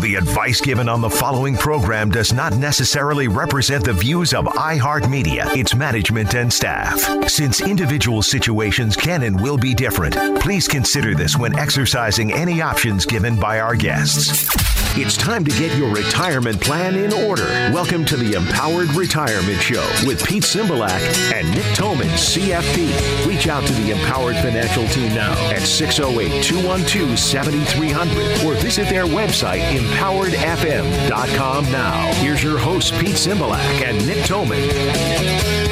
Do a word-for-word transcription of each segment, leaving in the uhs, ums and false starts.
The advice given on the following program does not necessarily represent the views of iHeartMedia, its management, and staff. Since individual situations can and will be different, please consider this when exercising any options given by our guests. It's time to get your retirement plan in order. Welcome to the Empowered Retirement Show with Pete Cymbalak and Nick Toman, C F P. Reach out to the Empowered Financial team now at six oh eight, two one two, seven three zero zero or visit their website, empowered f m dot com now. Here's your hosts, Pete Cymbalak and Nick Toman.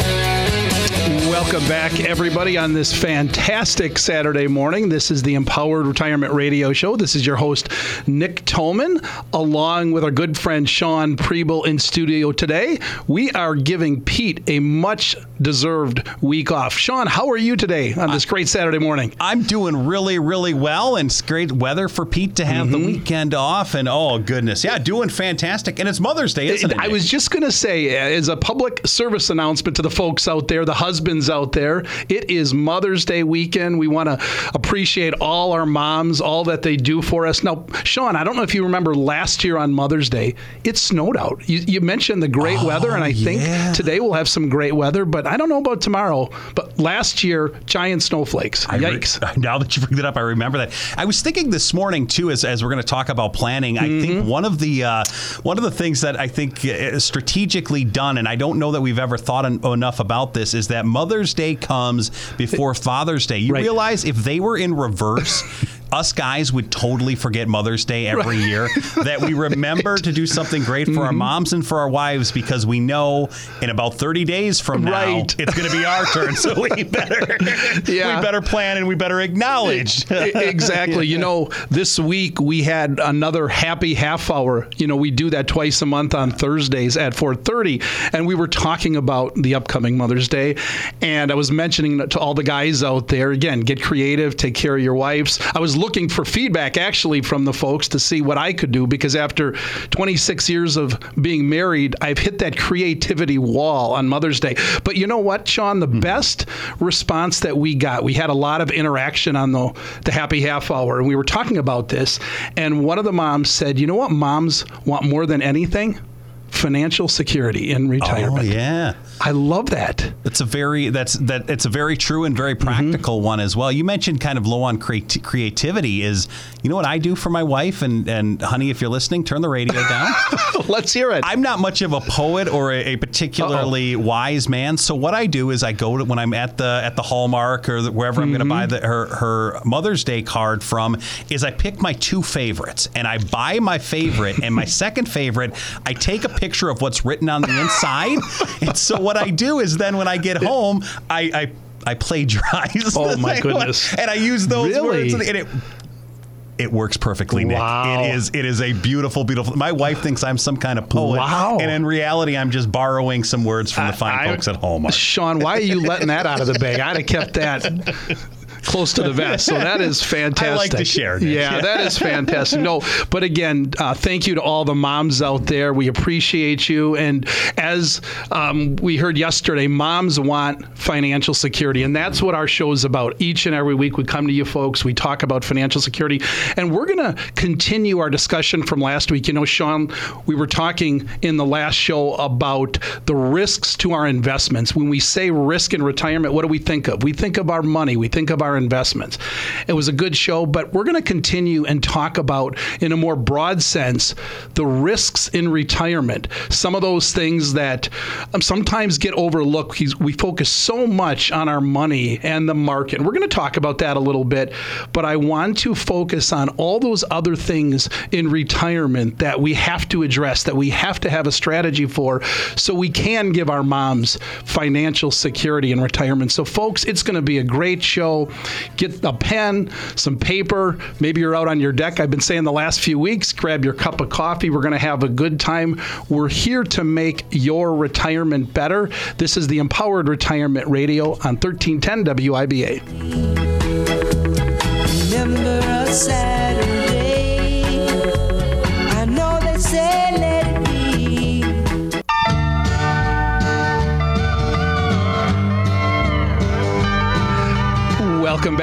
Welcome back, everybody, on this fantastic Saturday morning. This is the Empowered Retirement Radio Show. This is your host, Nick Toman, along with our good friend Sean Preble in studio today. We are giving Pete a much-deserved week off. Sean, how are you today on this great Saturday morning? I'm doing really, really well, and it's great weather for Pete to have mm-hmm. the weekend off. And oh, goodness, yeah, doing fantastic. And it's Mother's Day, isn't it? I was just going to say, as a public service announcement to the folks out there, the husbands out there, it is Mother's Day weekend. We want to appreciate all our moms, all that they do for us. Now, Sean, I don't know if you remember last year on Mother's Day, it snowed out. You, you mentioned the great oh, weather, and I yeah. think today we'll have some great weather, but I don't know about tomorrow. But last year, giant snowflakes. I Yikes. Re- now that you bring that up, I remember that. I was thinking this morning, too, as, as we're going to talk about planning, I mm-hmm. think one of the uh, one of the things that I think is strategically done, and I don't know that we've ever thought en- enough about this, is that Mother's Day comes before Father's Day. You right. realize if they were in reverse, us guys would totally forget Mother's Day every right. year, that we remember to do something great for mm-hmm. our moms and for our wives, because we know in about thirty days from now, right. it's going to be our turn. So we better, yeah. we better plan and we better acknowledge. Exactly. You know, this week we had another happy half hour. You know, we do that twice a month on Thursdays at four thirty, and we were talking about the upcoming Mother's Day, and I was mentioning to all the guys out there, again, get creative, take care of your wives. I was looking for feedback actually from the folks to see what I could do, because after twenty-six years of being married, I've hit that creativity wall on Mother's Day. But you know what, Sean, the mm-hmm. best response that we got, we had a lot of interaction on the, the happy half hour, and we were talking about this, and one of the moms said, you know what moms want more than anything? Financial security in retirement. Oh, yeah. I love that. It's a very that's that it's a very true and very practical mm-hmm. one as well. You mentioned kind of low on creat- creativity. Is you know what I do for my wife, and and honey, if you're listening, turn the radio down. Let's hear it. I'm not much of a poet or a, a particularly Uh-oh. wise man, so what I do is I go to when I'm at the at the Hallmark or the, wherever mm-hmm. I'm going to buy the, her her Mother's Day card from, is I pick my two favorites and I buy my favorite and my second favorite. I take a picture of what's written on the inside, and so what I do is then when I get home, I I, I plagiarize. Oh my goodness! And I use those really? words, and it it works perfectly, Nick. Wow. It is it is a beautiful, beautiful. My wife thinks I'm some kind of poet, wow. and in reality, I'm just borrowing some words from the fine I, folks at Hallmark. Sean, why are you letting that out of the bag? I'd have kept that close to the vest. So that is fantastic. I like to share, Nick. Yeah, that is fantastic. No, but again, uh, thank you to all the moms out there. We appreciate you. And as um, we heard yesterday, moms want financial security. And that's what our show is about. Each and every week we come to you folks, we talk about financial security. And we're going to continue our discussion from last week. You know, Sean, we were talking in the last show about the risks to our investments. When we say risk in retirement, what do we think of? We think of our money. We think of our investments. It was a good show, but we're going to continue and talk about, in a more broad sense, the risks in retirement. Some of those things that um, sometimes get overlooked. We focus so much on our money and the market. We're going to talk about that a little bit, but I want to focus on all those other things in retirement that we have to address, that we have to have a strategy for, so we can give our moms financial security in retirement. So folks, it's going to be a great show. Get a pen, some paper. Maybe you're out on your deck. I've been saying the last few weeks, grab your cup of coffee. We're going to have a good time. We're here to make your retirement better. This is the Empowered Retirement Radio on thirteen ten W I B A. Remember a Saturday, I know they say let it be. Welcome back.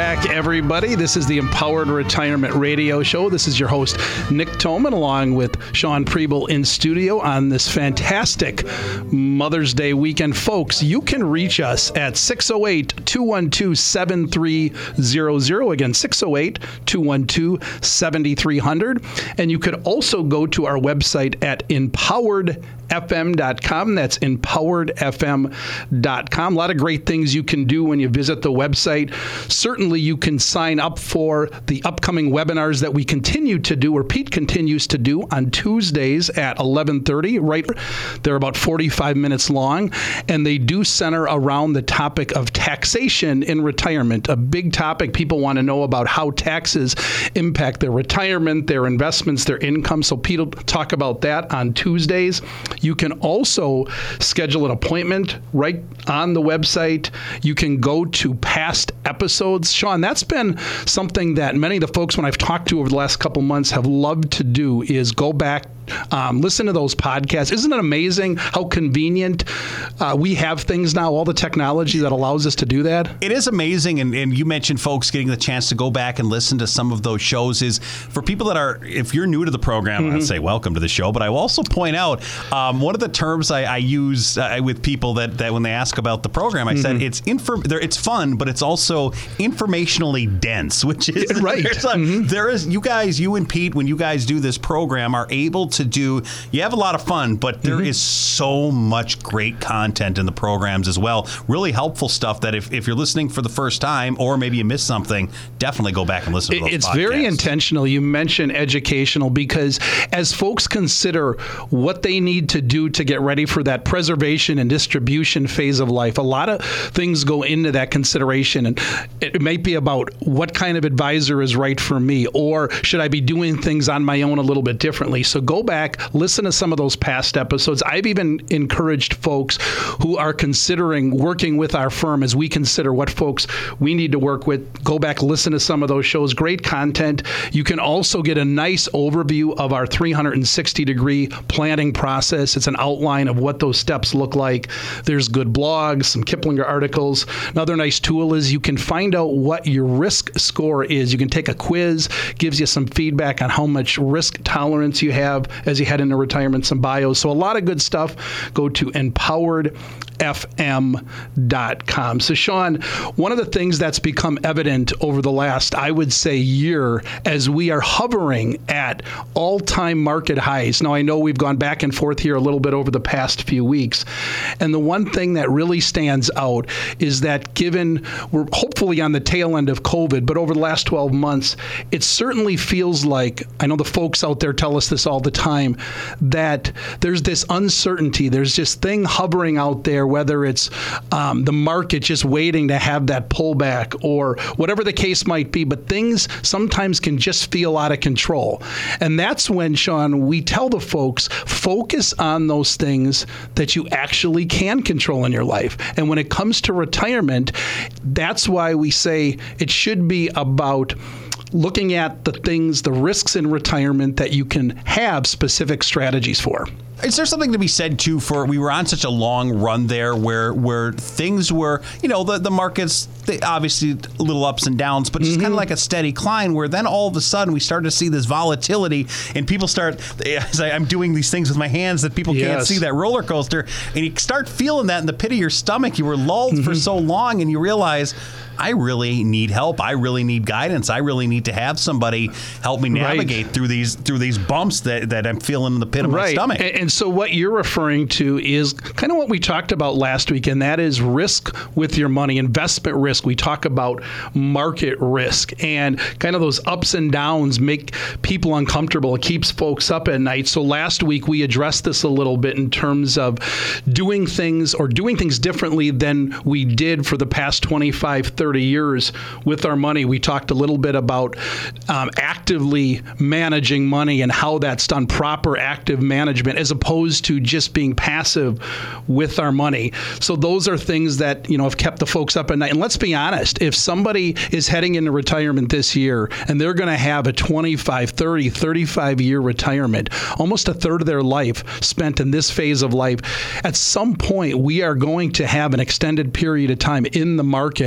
back, everybody. This is the Empowered Retirement Radio Show. This is your host, Nick Toman, along with Sean Preble in studio on this fantastic Mother's Day weekend. Folks, you can reach us at six oh eight, two one two, seven three zero zero. Again, six oh eight, two one two, seven three zero zero. And you could also go to our website at empowered f m dot com. That's empowered f m dot com. A lot of great things you can do when you visit the website. Certainly, you can sign up for the upcoming webinars that we continue to do, or Pete continues to do, on Tuesdays at eleven thirty. Right, they're about forty-five minutes long, and they do center around the topic of taxation in retirement. A big topic. People want to know about how taxes impact their retirement, their investments, their income. So Pete will talk about that on Tuesdays. You can also schedule an appointment right on the website. You can go to past episodes. Sean, that's been something that many of the folks when I've talked to over the last couple months have loved to do, is go back, um, listen to those podcasts. Isn't it amazing how convenient uh, we have things now, all the technology that allows us to do that? It is amazing, and, and you mentioned folks getting the chance to go back and listen to some of those shows. Is for people that are, if you're new to the program, mm-hmm. I'd say welcome to the show, but I will also point out um, one of the terms I, I use uh, with people that, that when they ask about the program, I mm-hmm. said it's inform- it's fun, but it's also informationally dense, which is right. Mm-hmm. There is, you guys, you and Pete, when you guys do this program, are able to do, you have a lot of fun, but there mm-hmm. is so much great content in the programs as well. Really helpful stuff that if, if you're listening for the first time, or maybe you missed something, definitely go back and listen to those It's podcasts. Very intentional. You mentioned educational, because as folks consider what they need to do to get ready for that preservation and distribution phase of life, a lot of things go into that consideration. And it might be about what kind of advisor is right for me, or should I be doing things on my own a little bit differently? So go back, listen to some of those past episodes. I've even encouraged folks who are considering working with our firm, as we consider what folks we need to work with, go back, listen to some of those shows. Great content. You can also get a nice overview of our three hundred sixty degree planning process. It's an outline of what those steps look like. There's good blogs, some Kiplinger articles. Another nice tool is you can find out what your risk score is. You can take a quiz, gives you some feedback on how much risk tolerance you have as you head into retirement, some bios. So a lot of good stuff. Go to empowered f m dot com. So Sean, one of the things that's become evident over the last, I would say, year, as we are hovering at all-time market highs. Now, I know we've gone back and forth here a little bit over the past few weeks. And the one thing that really stands out is that given we're hopefully on the tail end of COVID, but over the last twelve months, it certainly feels like, I know the folks out there tell us this all the time, that there's this uncertainty. There's this thing hovering out there, whether it's um, the market just waiting to have that pullback or whatever the case might be, but things sometimes can just feel out of control. And that's when, Sean, we tell the folks, focus on those things that you actually can control in your life. And when it comes to retirement, that's why we say it should be about looking at the things, the risks in retirement that you can have specific strategies for. Is there something to be said, too, for we were on such a long run there where where things were, you know, the, the markets, they obviously little ups and downs, but just mm-hmm. kind of like a steady climb, where then all of a sudden we started to see this volatility and people start, as I, I'm doing these things with my hands that people yes. can't see, that roller coaster, and you start feeling that in the pit of your stomach. You were lulled mm-hmm. for so long and you realize, I really need help. I really need guidance. I really need to have somebody help me navigate right. through these through these bumps that, that I'm feeling in the pit of right. my stomach. And, and so what you're referring to is kind of what we talked about last week, and that is risk with your money, investment risk. We talk about market risk, and kind of those ups and downs make people uncomfortable. It keeps folks up at night. So last week we addressed this a little bit in terms of doing things or doing things differently than we did for the past twenty-five, thirty years with our money. We talked a little bit about um, actively managing money and how that's done, proper active management, as opposed to just being passive with our money. So those are things that, you know, have kept the folks up at night. And let's be honest, if somebody is heading into retirement this year and they're going to have a twenty-five, thirty, thirty-five year retirement, almost a third of their life spent in this phase of life, at some point we are going to have an extended period of time in the market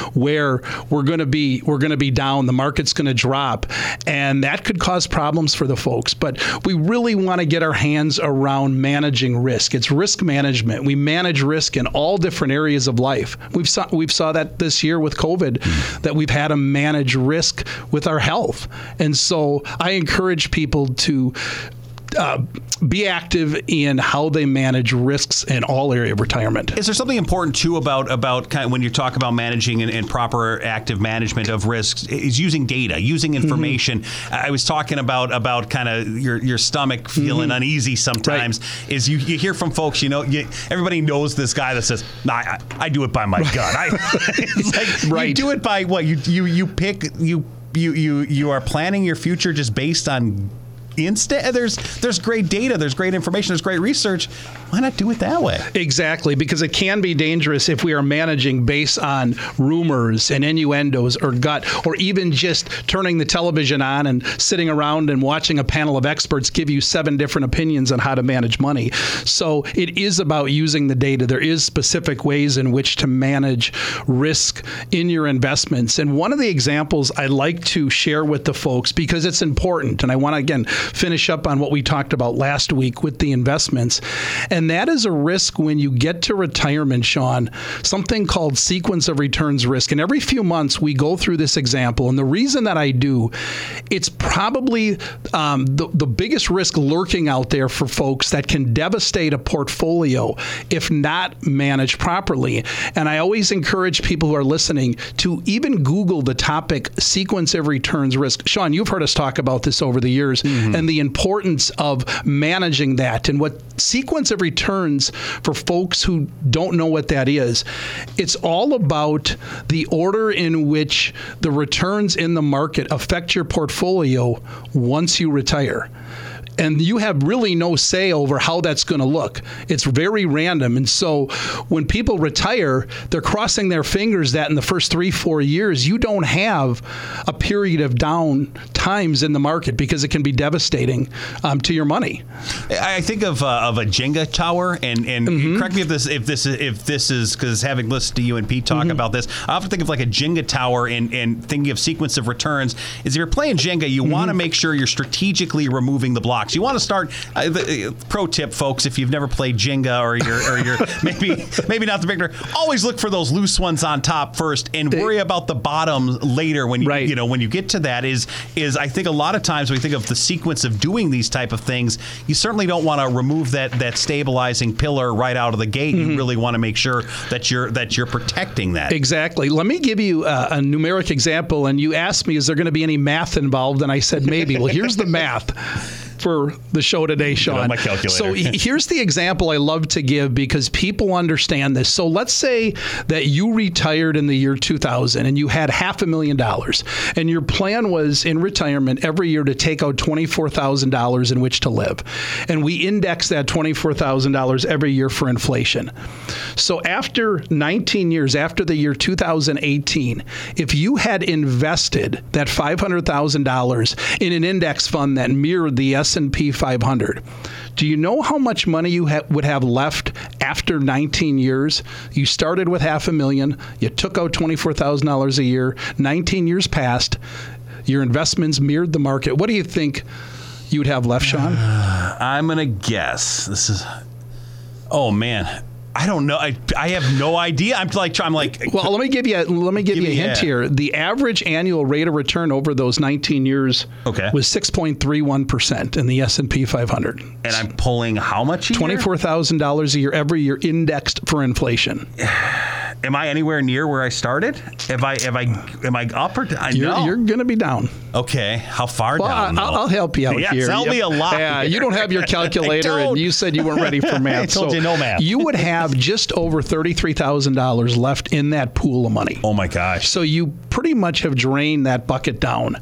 where we're going to be we're going to be down, the market's going to drop, and that could cause problems for the folks. But we really want to get our hands around managing risk. It's risk management. We manage risk in all different areas of life. We've saw, we've saw that this year with COVID, mm-hmm. that we've had to manage risk with our health. And so I encourage people to Uh, be active in how they manage risks in all area of retirement. Is there something important too about about kind of when you talk about managing and, and proper active management of risks? Is using data, using information. Mm-hmm. I was talking about about kind of your your stomach feeling mm-hmm. uneasy sometimes. Right. Is you, you hear from folks, you know, you, everybody knows this guy that says, "Nah, I, I do it by my gut." I, it's like, right. You do it by what you you you pick you you you you are planning your future just based on. Instead, there's there's great data, there's great information, there's great research. Why not do it that way? Exactly, because it can be dangerous if we are managing based on rumors and innuendos or gut, or even just turning the television on and sitting around and watching a panel of experts give you seven different opinions on how to manage money. So it is about using the data. There is specific ways in which to manage risk in your investments. And one of the examples I like to share with the folks, because it's important, and I want to, again, finish up on what we talked about last week with the investments. And that is a risk when you get to retirement, Sean, something called sequence of returns risk. And every few months we go through this example. And the reason that I do, it's probably um, the, the biggest risk lurking out there for folks that can devastate a portfolio if not managed properly. And I always encourage people who are listening to even Google the topic sequence of returns risk. Sean, you've heard us talk about this over the years. Mm-hmm. And the importance of managing that, and what sequence of returns, for folks who don't know what that is, it's all about the order in which the returns in the market affect your portfolio once you retire. And you have really no say over how that's going to look. It's very random. And so when people retire, they're crossing their fingers that in the first three, four years, you don't have a period of down times in the market, because it can be devastating um, to your money. I think of uh, of a Jenga tower, and, and mm-hmm. correct me if this if this is, if this is, because having listened to you and Pete talk mm-hmm. about this, I often think of like a Jenga tower, and, and thinking of sequence of returns is if you're playing Jenga, you mm-hmm. want to make sure you're strategically removing the blocks. You want to start, uh, the, uh, pro tip, folks, if you've never played Jenga, or you're, or you're maybe maybe not the beginner, always look for those loose ones on top first, and worry about the bottom later when you, right. you know, when you get to that. Is is I think a lot of times when we think of the sequence of doing these type of things, you certainly don't want to remove that that stabilizing pillar right out of the gate. Mm-hmm. You really want to make sure that you're that you're protecting that. Exactly. Let me give you a, a numeric example. And you asked me, is there going to be any math involved? And I said, maybe. Well, here's the math for the show today, Sean. My calculator. So here's the example I love to give, because people understand this. So let's say that you retired in the year two thousand and you had half a million dollars, and your plan was in retirement every year to take out twenty-four thousand dollars in which to live. And we index that twenty-four thousand dollars every year for inflation. So after nineteen years, after the year two thousand eighteen, if you had invested that five hundred thousand dollars in an index fund that mirrored the S and P five hundred, do you know how much money you ha- would have left after nineteen years? You started with half a million. You took out twenty-four thousand dollars a year. nineteen years passed. Your investments mirrored the market. What do you think you would have left, Sean? Uh, I'm going to guess. This is, oh, man. I don't know. I, I have no idea. I'm like I'm like. Well, let me give you a, let me give, give you a hint yeah. here. The average annual rate of return over those nineteen years okay. was six point three one percent in the S and P five hundred. And I'm pulling how much a year? twenty-four thousand dollars a year every year, indexed for inflation. Am I anywhere near where I started? Have I? Have I? Am I up or down? You're, no. you're going to be down. Okay. How far well, down? I'll, I'll help you out yeah, here. Tell yep. me a lot. Yeah, you don't have your calculator, and you said you weren't ready for math. I told so you no math. You would have just over thirty-three thousand dollars left in that pool of money. Oh my gosh! So you pretty much have drained that bucket down.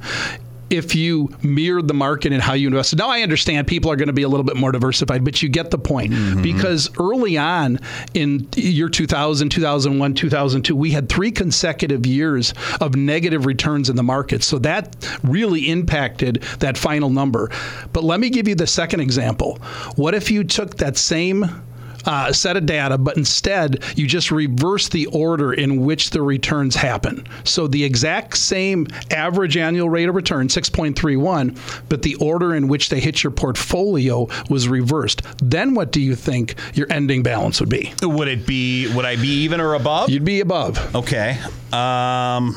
If you mirrored the market and how you invested. Now, I understand people are going to be a little bit more diversified, but you get the point. Mm-hmm. Because early on in year two thousand, two thousand one, two thousand two, we had three consecutive years of negative returns in the market. So that really impacted that final number. But let me give you the second example. What if you took that same uh, set of data, but instead you just reverse the order in which the returns happen. So the exact same average annual rate of return, six point three one, but the order in which they hit your portfolio was reversed. Then what do you think your ending balance would be? Would it be, would I be even or above? You'd be above. Okay. Um,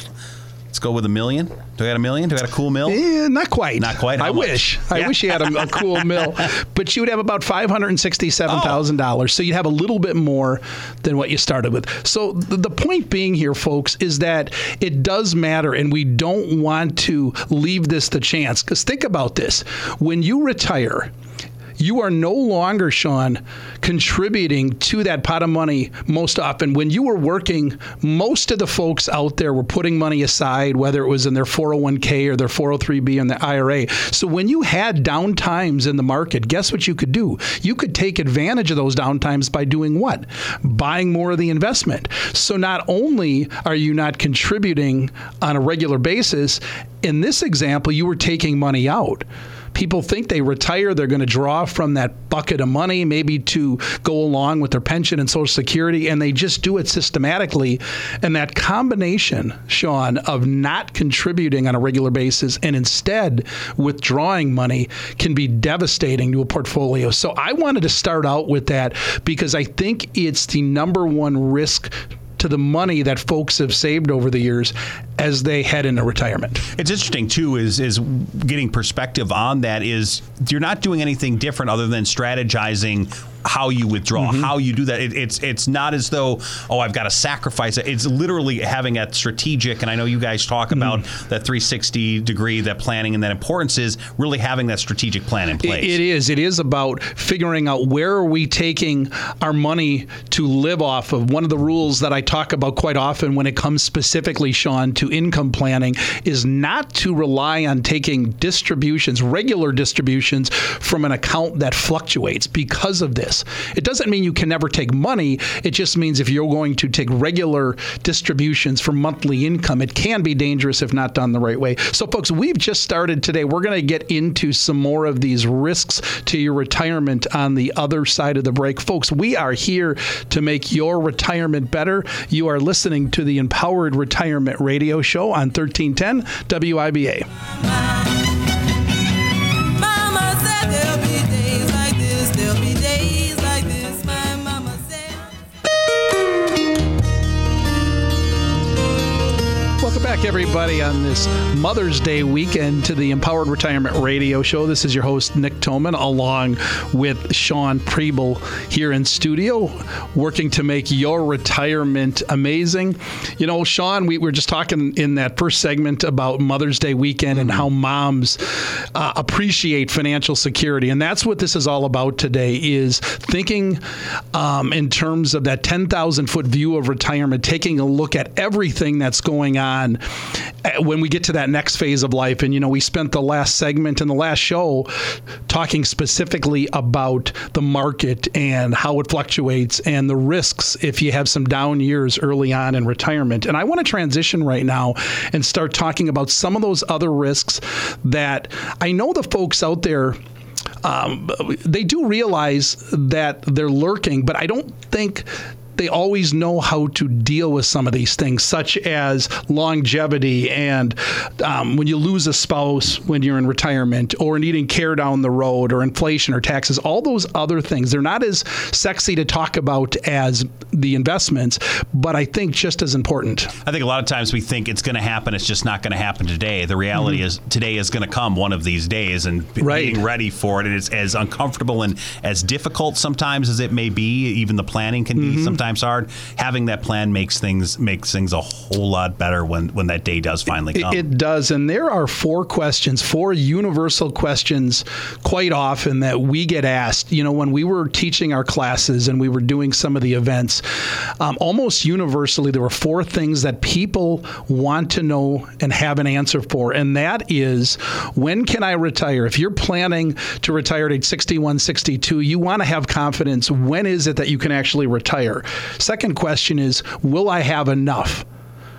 let's go with a million. Do I got a million? Do I got a cool mill? Eh, not quite. Not quite? How I much? wish. Yeah. I wish you had a, a cool mill. But you would have about five hundred sixty-seven thousand dollars. Oh. So you'd have a little bit more than what you started with. So the, the point being here, folks, is that it does matter, and we don't want to leave this to chance. Because think about this. When you retire, you are no longer, Sean, contributing to that pot of money most often. When you were working, most of the folks out there were putting money aside, whether it was in their four oh one k or their four oh three b and their I R A. So when you had down times in the market, guess what you could do? You could take advantage of those down times by doing what? Buying more of the investment. So not only are you not contributing on a regular basis, in this example, you were taking money out. People think they retire, they're going to draw from that bucket of money, maybe to go along with their pension and Social Security, and they just do it systematically. And that combination, Sean, of not contributing on a regular basis and instead withdrawing money can be devastating to a portfolio. So I wanted to start out with that because I think it's the number one risk to the money that folks have saved over the years as they head into retirement. It's interesting, too, is is getting perspective on that is you're not doing anything different other than strategizing how you withdraw, mm-hmm. how you do that. It, it's it's not as though, oh, I've got to sacrifice it. It's literally having that strategic, and I know you guys talk mm-hmm. about that three sixty degree, that planning, and that importance is really having that strategic plan in place. It, it is. It is about figuring out where are we taking our money to live off of. One of the rules that I talk about quite often when it comes specifically, Sean, to income planning is not to rely on taking distributions, regular distributions from an account that fluctuates because of this. It doesn't mean you can never take money. It just means if you're going to take regular distributions for monthly income, it can be dangerous if not done the right way. So, folks, we've just started today. We're going to get into some more of these risks to your retirement on the other side of the break. Folks, we are here to make your retirement better. You are listening to the Empowered Retirement Radio Show on thirteen ten W I B A. Mama said there'll be days like this, there'll be days like this, my mama said. Welcome back, everybody, on this Mother's Day weekend to the Empowered Retirement Radio Show. This is your host, Nick Toman, along with Sean Preble here in studio, working to make your retirement amazing. You know, Sean, we were just talking in that first segment about Mother's Day weekend and how moms uh, appreciate financial security. And that's what this is all about today, is thinking um, in terms of that ten thousand foot view of retirement, taking a look at everything that's going on when we get to that next phase of life. And, you know, we spent the last segment in the last show talking specifically about the market and how it fluctuates and the risks if you have some down years early on in retirement. And I want to transition right now and start talking about some of those other risks that I know the folks out there, um, they do realize that they're lurking, but I don't think they always know how to deal with some of these things, such as longevity and um, when you lose a spouse when you're in retirement, or needing care down the road, or inflation or taxes, all those other things. They're not as sexy to talk about as the investments, but I think just as important. I think a lot of times we think it's going to happen. It's just not going to happen today. The reality mm-hmm. is today is going to come one of these days, and right. being ready for it. And it's as uncomfortable and as difficult sometimes as it may be. Even the planning can mm-hmm. be sometimes hard. Having that plan makes things makes things a whole lot better when, when that day does finally come. It, it does. And there are four questions, four universal questions quite often that we get asked. You know, when we were teaching our classes and we were doing some of the events, um, almost universally, there were four things that people want to know and have an answer for. And that is, when can I retire? If you're planning to retire at age sixty-one, sixty-two, you want to have confidence. When is it that you can actually retire? Second question is, will I have enough?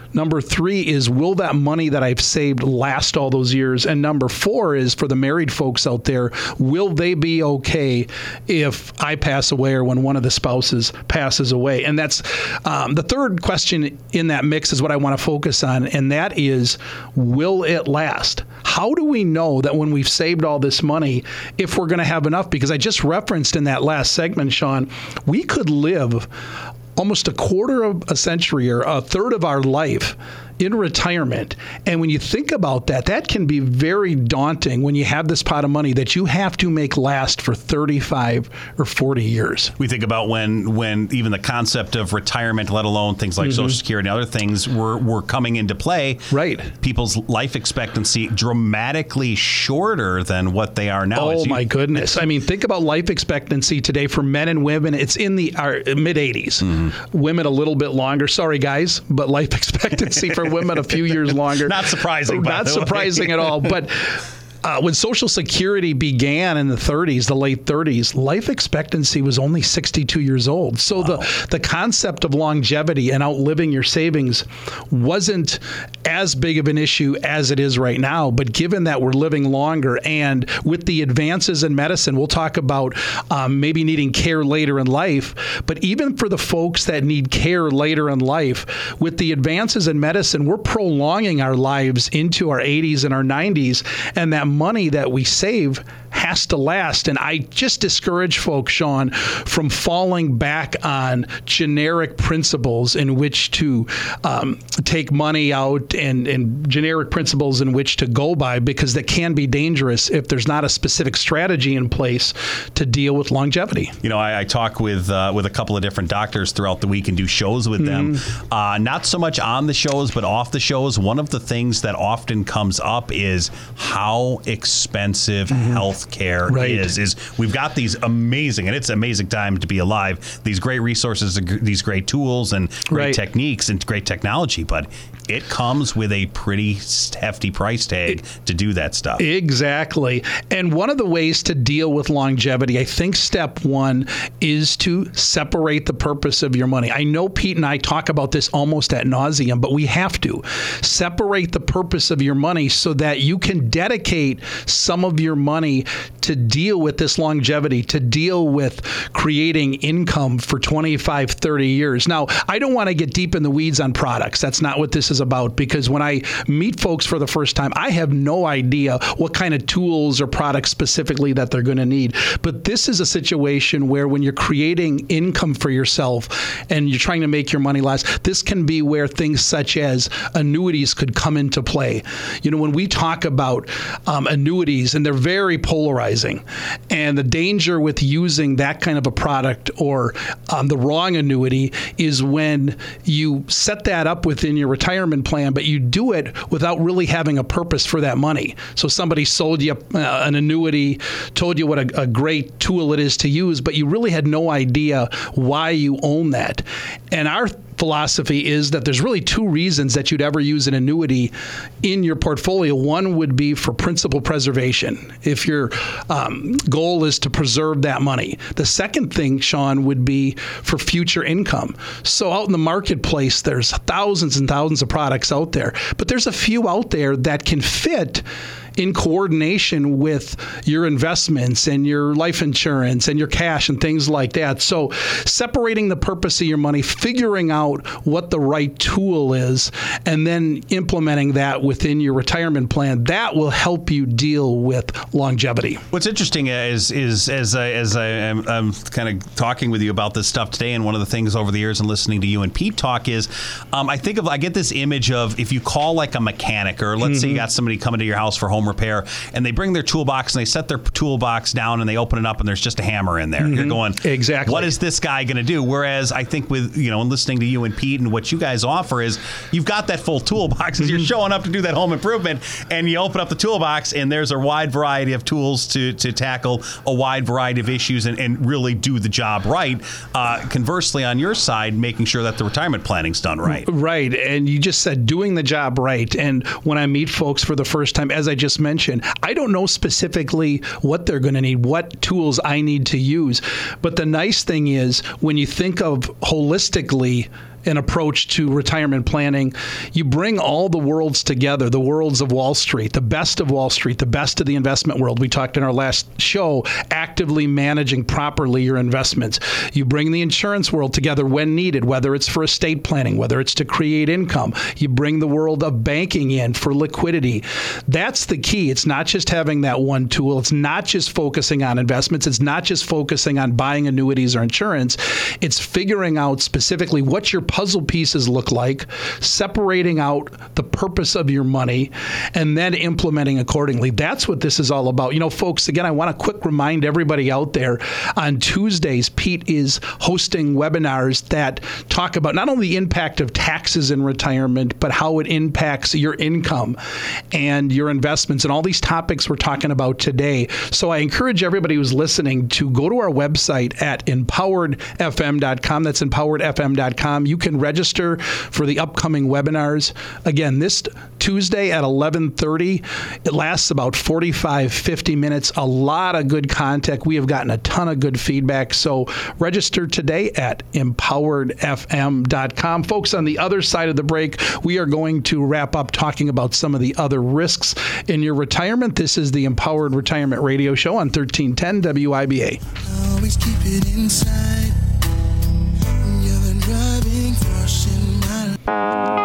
Number three is, will that money that I've saved last all those years? And number four is, for the married folks out there, will they be okay if I pass away or when one of the spouses passes away? And that's um, the third question in that mix is what I want to focus on, and that is, will it last? How do we know that when we've saved all this money, if we're going to have enough? Because I just referenced in that last segment, Sean, we could live almost a quarter of a century or a third of our life in retirement. And when you think about that, that can be very daunting when you have this pot of money that you have to make last for thirty-five or forty years. We think about when when even the concept of retirement, let alone things like mm-hmm. Social Security and other things, were, were coming into play. Right. People's life expectancy dramatically shorter than what they are now. Oh, you, my goodness. I mean, think about life expectancy today for men and women. It's in the mid-eighties. Mm-hmm. Women a little bit longer. Sorry, guys, but life expectancy for women a few years longer. Not surprising. Not surprising at all. But Uh, when Social Security began in the thirties, the late thirties, life expectancy was only sixty-two years old. So wow. the, the concept of longevity and outliving your savings wasn't as big of an issue as it is right now. But given that we're living longer, and with the advances in medicine, we'll talk about um, maybe needing care later in life. But even for the folks that need care later in life, with the advances in medicine, we're prolonging our lives into our eighties and our nineties, and that money that we save has to last. And I just discourage folks, Sean, from falling back on generic principles in which to um, take money out and, and generic principles in which to go by, because that can be dangerous if there's not a specific strategy in place to deal with longevity. You know, I, I talk with uh, with a couple of different doctors throughout the week and do shows with mm-hmm. them. Uh, not so much on the shows, but off the shows. One of the things that often comes up is how expensive mm-hmm. health care right. is. Is we've got these amazing, and it's an amazing time to be alive, these great resources, these great tools and great right. techniques and great technology, but it comes with a pretty hefty price tag it, to do that stuff. Exactly. And one of the ways to deal with longevity, I think step one is to separate the purpose of your money. I know Pete and I talk about this almost ad nauseum, but we have to separate the purpose of your money so that you can dedicate some of your money to deal with this longevity, to deal with creating income for twenty-five, thirty years. Now, I don't want to get deep in the weeds on products. That's not what this is about, because when I meet folks for the first time, I have no idea what kind of tools or products specifically that they're going to need. But this is a situation where when you're creating income for yourself and you're trying to make your money last, this can be where things such as annuities could come into play. You know, when we talk about um, annuities, and they're very polarizing, and the danger with using that kind of a product or um, the wrong annuity is when you set that up within your retirement plan, but you do it without really having a purpose for that money. So somebody sold you uh, an annuity, told you what a, a great tool it is to use, but you really had no idea why you own that. And our philosophy is that there's really two reasons that you'd ever use an annuity in your portfolio. One would be for principal preservation, if your um, goal is to preserve that money. The second thing, Sean, would be for future income. So out in the marketplace, there's thousands and thousands of products out there, but there's a few out there that can fit in coordination with your investments and your life insurance and your cash and things like that. So separating the purpose of your money, figuring out what the right tool is, and then implementing that within your retirement plan, that will help you deal with longevity. What's interesting is, is as I, as I am I'm kind of talking with you about this stuff today, and one of the things over the years and listening to you and Pete talk is, um, I think of, I get this image of if you call like a mechanic, or let's mm-hmm. say you got somebody coming to your house for home repair, and they bring their toolbox and they set their toolbox down and they open it up and there's just a hammer in there. Mm-hmm. You're going, exactly. What is this guy going to do? Whereas I think with, you know, and listening to you and Pete and what you guys offer is you've got that full toolbox. Mm-hmm. You're showing up to do that home improvement, and you open up the toolbox and there's a wide variety of tools to, to tackle a wide variety of issues and, and really do the job right. Uh, conversely, on your side, making sure that the retirement planning's done right. Right. And you just said doing the job right. And when I meet folks for the first time, as I just mentioned, I don't know specifically what they're going to need, what tools I need to use. But the nice thing is, when you think of holistically an approach to retirement planning. You bring all the worlds together, the worlds of Wall Street, the best of Wall Street, the best of the investment world. We talked in our last show, actively managing properly your investments. You bring the insurance world together when needed, whether it's for estate planning, whether it's to create income. You bring the world of banking in for liquidity. That's the key. It's not just having that one tool. It's not just focusing on investments. It's not just focusing on buying annuities or insurance. It's figuring out specifically what your puzzle pieces look like, separating out the purpose of your money, and then implementing accordingly. That's what this is all about. You know, folks, again, I want to quick remind everybody out there, on Tuesdays, Pete is hosting webinars that talk about not only the impact of taxes in retirement, but how it impacts your income and your investments and all these topics we're talking about today. So I encourage everybody who's listening to go to our website at empowered f m dot com. That's empowered f m dot com. You can register for the upcoming webinars. Again, this Tuesday at eleven thirty. It lasts about forty-five, fifty minutes. A lot of good content. We have gotten a ton of good feedback. So register today at empowered f m dot com. Folks, on the other side of the break, we are going to wrap up talking about some of the other risks in your retirement. This is the Empowered Retirement Radio Show on thirteen ten W I B A. Always keep it inside. You're the driving force in my life.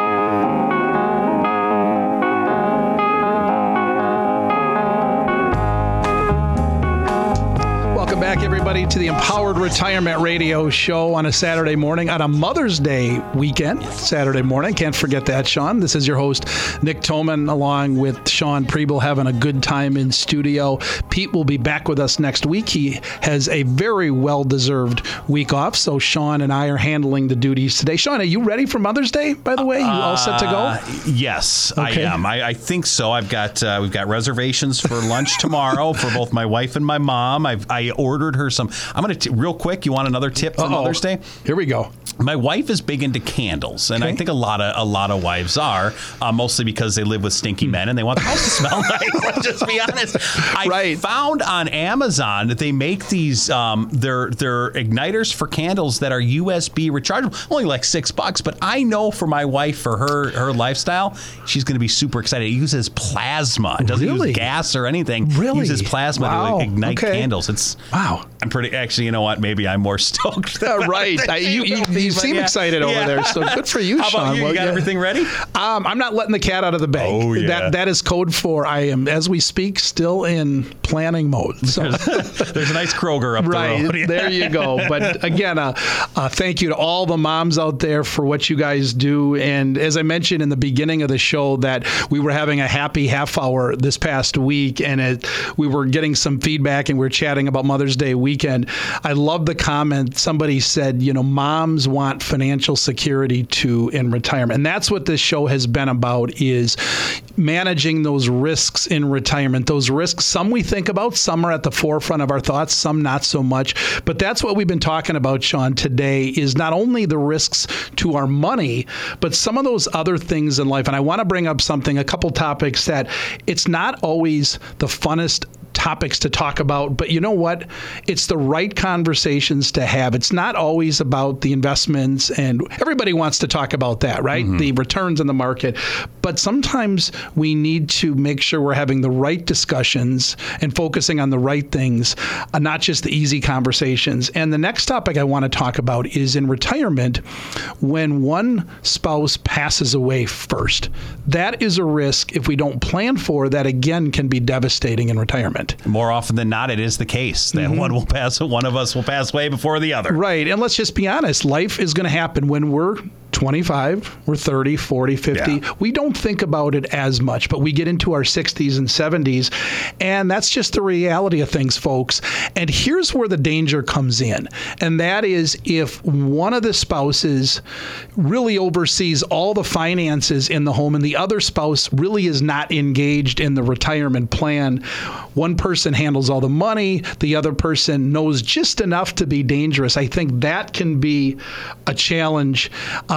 Welcome back, everybody, to the Empowered Retirement Radio Show on a Saturday morning, on a Mother's Day weekend, Saturday morning. Can't forget that, Sean. This is your host, Nick Toman, along with Sean Preble, having a good time in studio. Pete will be back with us next week. He has a very well-deserved week off, so Sean and I are handling the duties today. Sean, are you ready for Mother's Day, by the way? You all set to go? Uh, yes, Okay. I am. I, I think so. I've got uh, we've got reservations for lunch tomorrow for both my wife and my mom. I've I ordered her some. I'm going to real quick. You want another tip for Uh-oh. Mother's Day? Here we go. My wife is big into candles, and Okay. I think a lot of a lot of wives are, uh, mostly because they live with stinky men and they want the house to smell nice. Let's just be honest. I Right. found on Amazon that they make these um, they're they're igniters for candles that are U S B rechargeable, only like six bucks. But I know for my wife, for her her lifestyle, she's going to be super excited. It uses plasma. It doesn't Really? use gas or anything. Really? It uses plasma Wow. to ignite Okay. candles. It's Wow. I'm pretty actually. You know what? Maybe I'm more stoked. Uh, right. I, you you, you But seem yeah. excited over Yeah. there, so good for you, How Sean. about you? Well, You got yeah. everything ready? Um, I'm not letting the cat out of the bag. Oh, yeah. That that is code for I am, as we speak, still in planning mode. So There's a nice Kroger up right the road. there you go. But again, uh, uh, thank you to all the moms out there for what you guys do. And as I mentioned in the beginning of the show, that we were having a happy half hour this past week, and it, we were getting some feedback, and we were chatting about Mother's Day weekend. I love the comment. Somebody said, you know, moms want financial security too in retirement, and that's what this show has been about: is managing those risks in retirement. Those risks, some we think about, some are at the forefront of our thoughts, some not so much. But that's what we've been talking about, Sean, today, is not only the risks to our money, but some of those other things in life. And I want to bring up something, a couple topics that it's not always the funnest topics to talk about, but you know what? It's the right conversations to have. It's not always about the investments, and everybody wants to talk about that, right? Mm-hmm. The returns in the market. But sometimes we need to make sure we're having the right discussions and focusing on the right things, uh, not just the easy conversations. And the next topic I want to talk about is in retirement, when one spouse passes away first. That is a risk, if we don't plan for, that again can be devastating in retirement. More often than not, it is the case that mm-hmm. one will pass, one of us will pass away before the other. Right. And let's just be honest. Life is going to happen when we're twenty-five, we're thirty, forty, fifty. Yeah. We don't think about it as much, but we get into our sixties and seventies, and that's just the reality of things, folks. And here's where the danger comes in, and that is if one of the spouses really oversees all the finances in the home and the other spouse really is not engaged in the retirement plan. One person handles all the money, the other person knows just enough to be dangerous. I think that can be a challenge. Um,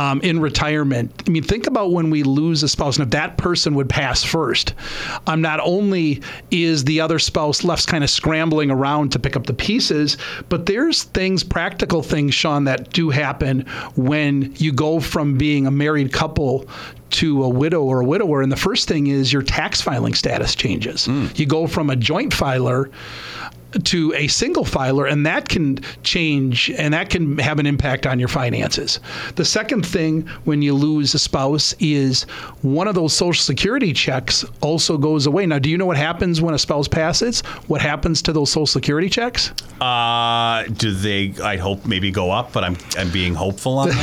um, in retirement. I mean, think about when we lose a spouse, and if that person would pass first, um, not only is the other spouse left kind of scrambling around to pick up the pieces, but there's things, practical things, Sean, that do happen when you go from being a married couple to a widow or a widower. And the first thing is your tax filing status changes. Mm. You go from a joint filer to a single filer, and that can change, and that can have an impact on your finances. The second thing when you lose a spouse is one of those Social Security checks also goes away. Now, do you know what happens when a spouse passes? What happens to those Social Security checks? Uh, do they, I hope, maybe go up, but I'm, I'm being hopeful on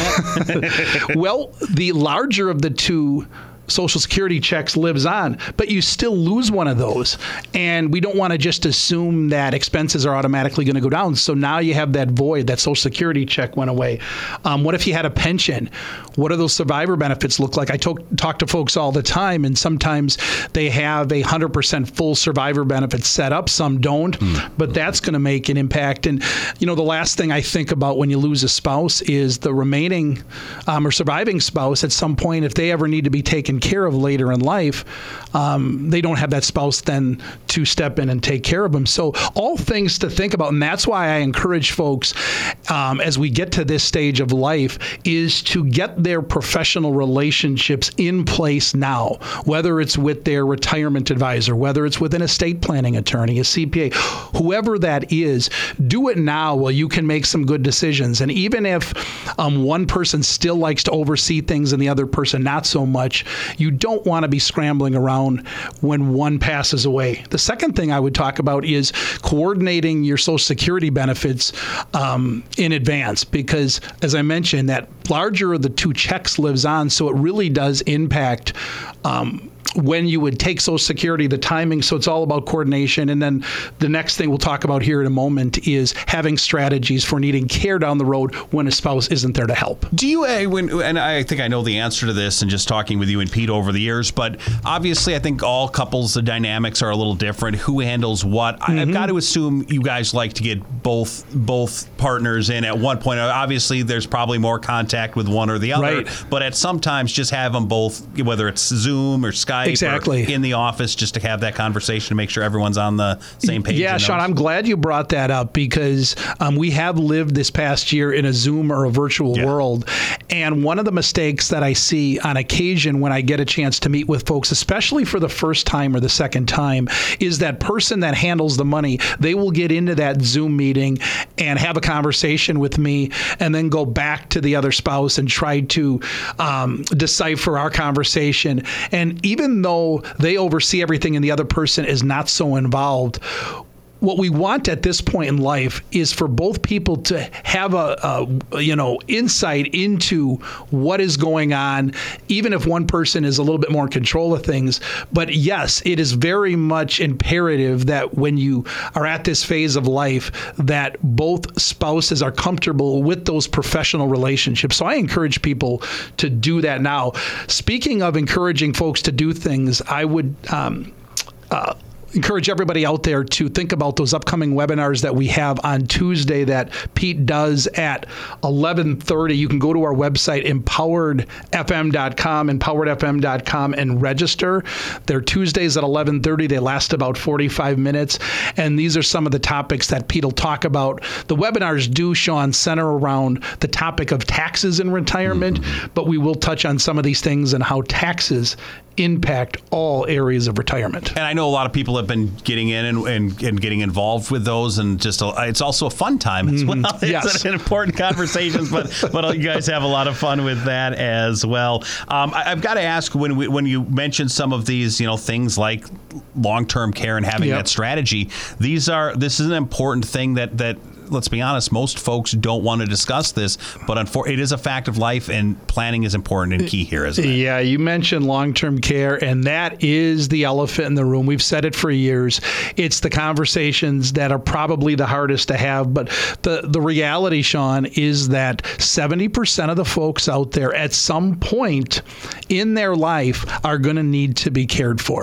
that. Well, the larger of the two Social Security checks lives on, but you still lose one of those. And we don't want to just assume that expenses are automatically going to go down. So now you have that void, that Social Security check went away. Um, what if you had a pension? What do those survivor benefits look like? I talk, talk to folks all the time, and sometimes they have a one hundred percent full survivor benefit set up. Some don't, mm. but that's going to make an impact. And, you know, the last thing I think about when you lose a spouse is the remaining um, or surviving spouse at some point, if they ever need to be taken care of later in life, um, they don't have that spouse then to step in and take care of them. So all things to think about, and that's why I encourage folks um, as we get to this stage of life is to get their professional relationships in place now, whether it's with their retirement advisor, whether it's with an estate planning attorney, a C P A, whoever that is, do it now while you can make some good decisions. And even if um, one person still likes to oversee things and the other person not so much, you don't want to be scrambling around when one passes away. The second thing I would talk about is coordinating your Social Security benefits um, in advance, because as I mentioned, that larger of the two checks lives on, so it really does impact um, when you would take Social Security, the timing. So it's all about coordination. And then the next thing we'll talk about here in a moment is having strategies for needing care down the road when a spouse isn't there to help. Do you, uh, when, and I think I know the answer to this and just talking with you and Pete over the years, but obviously I think all couples, the dynamics are a little different. Who handles what? Mm-hmm. I've got to assume you guys like to get both both partners in at one point. Obviously there's probably more contact with one or the other, right. But at sometimes just have them both, whether it's Zoom or Skype, exactly, in the office, just to have that conversation to make sure everyone's on the same page. Yeah, Sean, I'm glad you brought that up, because um, we have lived this past year in a Zoom or a virtual yeah. world. And one of the mistakes that I see on occasion when I get a chance to meet with folks, especially for the first time or the second time, is that person that handles the money, they will get into that Zoom meeting and have a conversation with me and then go back to the other spouse and try to um, decipher our conversation. And even though they oversee everything and the other person is not so involved, what we want at this point in life is for both people to have a, a you know insight into what is going on, even if one person is a little bit more in control of things. But yes, it is very much imperative that when you are at this phase of life, that both spouses are comfortable with those professional relationships. So I encourage people to do that now. Speaking of encouraging folks to do things, I would um, uh, encourage everybody out there to think about those upcoming webinars that we have on Tuesday that Pete does at eleven thirty. You can go to our website, empowered f m dot com, empowered f m dot com, and register. They're Tuesdays at eleven thirty. They last about forty-five minutes. And these are some of the topics that Pete will talk about. The webinars do, Sean, center around the topic of taxes in retirement, mm-hmm. but we will touch on some of these things and how taxes impact all areas of retirement. And I know a lot of people have been getting in and, and, and getting involved with those, and just a, it's also a fun time as well. Mm, yes. It's an important conversations, but but you guys have a lot of fun with that as well. Um, I, I've got to ask, when we, when you mentioned some of these, you know, things like long-term care and having yep. that strategy, these are this is an important thing that that. Let's be honest, most folks don't want to discuss this, but unfor- it is a fact of life, and planning is important and key here, isn't it? Yeah, you mentioned long-term care, and that is the elephant in the room. We've said it for years. It's the conversations that are probably the hardest to have, but the, the reality, Sean, is that seventy percent of the folks out there at some point in their life are going to need to be cared for.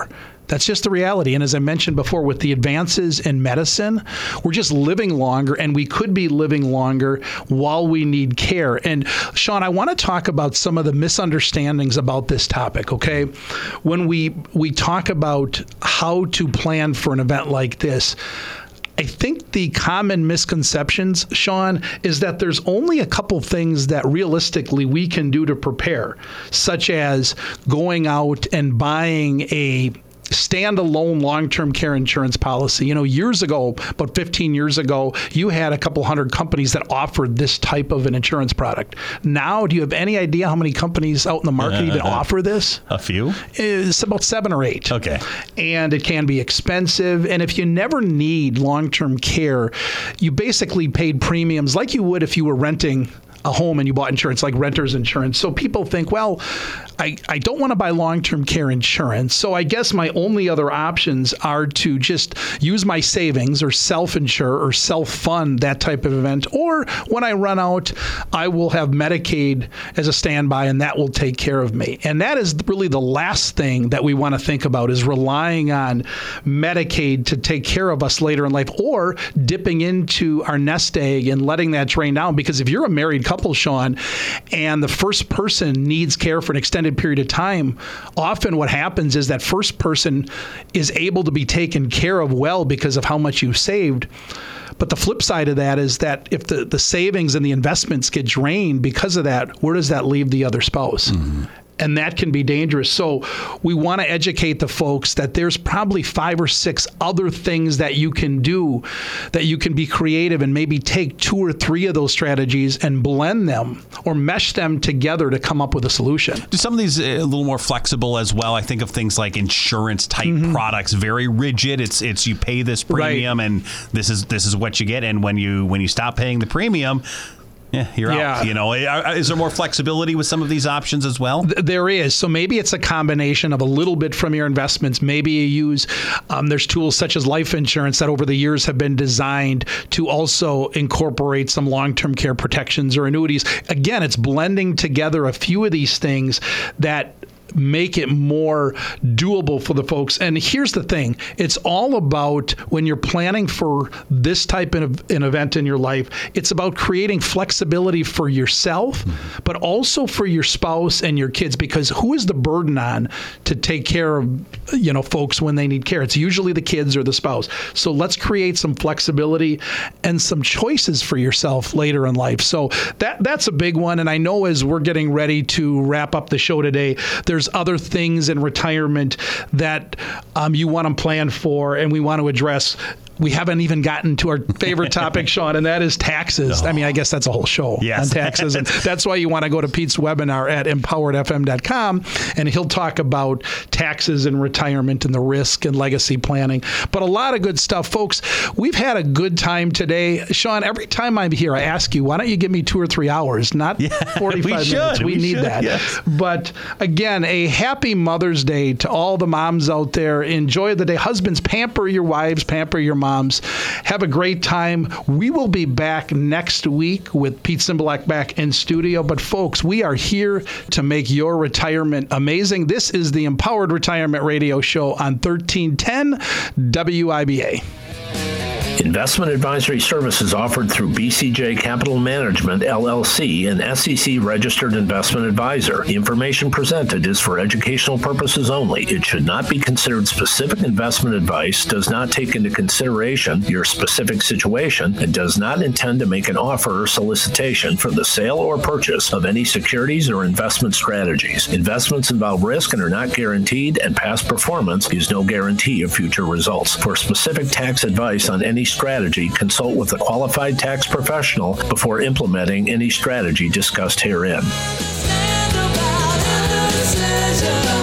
That's just the reality. And as I mentioned before, with the advances in medicine, we're just living longer, and we could be living longer while we need care. And Sean, I want to talk about some of the misunderstandings about this topic, okay? When we we talk about how to plan for an event like this, I think the common misconceptions, Sean, is that there's only a couple things that realistically we can do to prepare, such as going out and buying a standalone long-term care insurance policy. You know, years ago, about fifteen years ago, you had a couple hundred companies that offered this type of an insurance product. Now, do you have any idea how many companies out in the market uh, even offer this? A few? It's about seven or eight. Okay. And it can be expensive. And if you never need long-term care, you basically paid premiums like you would if you were renting a home and you bought insurance, like renter's insurance. So people think, well, I, I don't want to buy long-term care insurance. So I guess my only other options are to just use my savings or self-insure or self-fund that type of event. Or when I run out, I will have Medicaid as a standby, and that will take care of me. And that is really the last thing that we want to think about, is relying on Medicaid to take care of us later in life, or dipping into our nest egg and letting that drain down. Because if you're a married couple, Sean, and the first person needs care for an extended period of time, often what happens is that first person is able to be taken care of well because of how much you've saved. But the flip side of that is that if the, the savings and the investments get drained because of that, where does that leave the other spouse? Mm-hmm. And that can be dangerous. So we want to educate the folks that there's probably five or six other things that you can do, that you can be creative and maybe take two or three of those strategies and blend them or mesh them together to come up with a solution. Do some of these a little more flexible as well? I think of things like insurance type mm-hmm. products, very rigid. It's it's you pay this premium right. and this is this is what you get. And when you when you stop paying the premium, Yeah, you're yeah. out. You know, is there more flexibility with some of these options as well? There is. So maybe it's a combination of a little bit from your investments. Maybe you use, um, there's tools such as life insurance that over the years have been designed to also incorporate some long-term care protections or annuities. Again, it's blending together a few of these things that make it more doable for the folks. And here's the thing. It's all about, when you're planning for this type of an event in your life, it's about creating flexibility for yourself, mm-hmm. but also for your spouse and your kids, because who is the burden on to take care of, you know, folks when they need care? It's usually the kids or the spouse. So let's create some flexibility and some choices for yourself later in life. So that that's a big one. And I know as we're getting ready to wrap up the show today, there's other things in retirement that um, you want to plan for and we want to address. We haven't even gotten to our favorite topic, Sean, and that is taxes. No. I mean, I guess that's a whole show yes. on taxes. And that's why you want to go to Pete's webinar at empowered f m dot com, and he'll talk about taxes and retirement and the risk and legacy planning. But a lot of good stuff. Folks, we've had a good time today. Sean, every time I'm here, I ask you, why don't you give me two or three hours, not yeah, forty-five we minutes? We, we need should, that. Yes. But again, a happy Mother's Day to all the moms out there. Enjoy the day. Husbands, pamper your wives, pamper your moms. Moms. Have a great time. We will be back next week with Pete Cymbelak back in studio. But folks, we are here to make your retirement amazing. This is the Empowered Retirement Radio Show on thirteen ten W I B A. Investment advisory services offered through B C J Capital Management, L L C, an S E C-registered investment advisor. The information presented is for educational purposes only. It should not be considered specific investment advice, does not take into consideration your specific situation, and does not intend to make an offer or solicitation for the sale or purchase of any securities or investment strategies. Investments involve risk and are not guaranteed, and past performance is no guarantee of future results. For specific tax advice on any strategy, consult with a qualified tax professional before implementing any strategy discussed herein. Stand about in the decision.